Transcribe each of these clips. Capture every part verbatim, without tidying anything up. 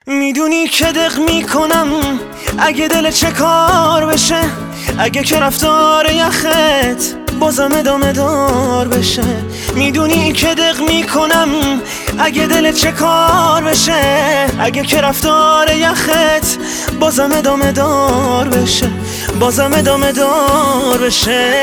میدونی که دق میکنم اگه دل چه کار بشه، اگه که رفتار یخت بازم ادامه دار بشه. میدونی که دق میکنم اگه دل چه کار بشه، اگه که رفتار یخت بازم ادامه دار بشه، بازم ادامه دار بشه.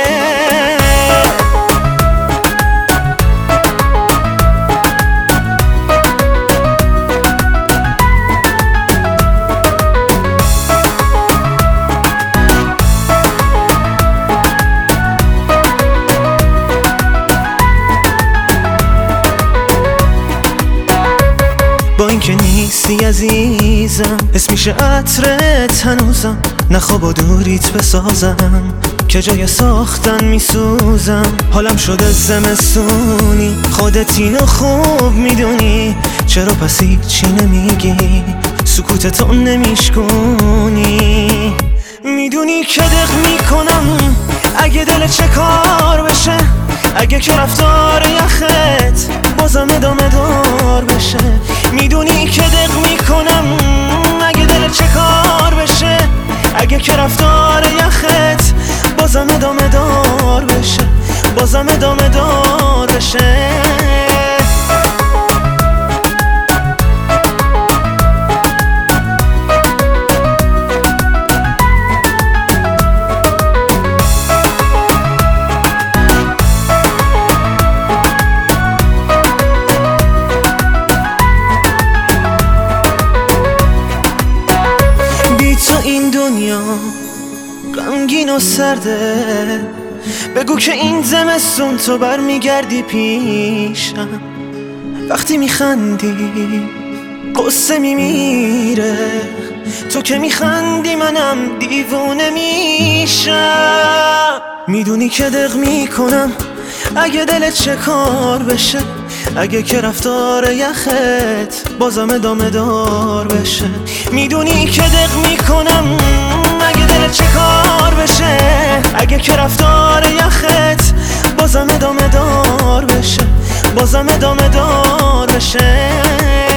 با اینکه نیستی عزیزم، اسم میشه عطرت هنوزم. نه خواب و دوریت بسازم که جای ساختن میسوزم. حالم شده زمستونی، خودت اینو خوب میدونی. چرا پس هیچی نمیگی، سکوتتو نمیشکونی؟ میدونی که دق میکنم اگه دل چه کار بشه، اگه که رفتار یخت بازم ادامه دار بشه. میدونی که دق میکنم اگه دل چه کار بشه، اگه که رفتار یخت بازم ادامه دار بشه، بازم ادامه دار بشه. تو این دنیا غمگین و سرده، بگو که این زمستون تو برمیگردی پیشم. وقتی میخندی قصه میمیره، تو که میخندی منم دیوونه میشم. میدونی که دق میکنم اگه دلت چه کار بشه، اگه که رفتار یخت بازم ادامه دار بشه. میدونی که دق میکنم اگه دلت چه کار بشه، اگه که رفتار یخت بازم ادامه دار بشه، بازم ادامه دار بشه.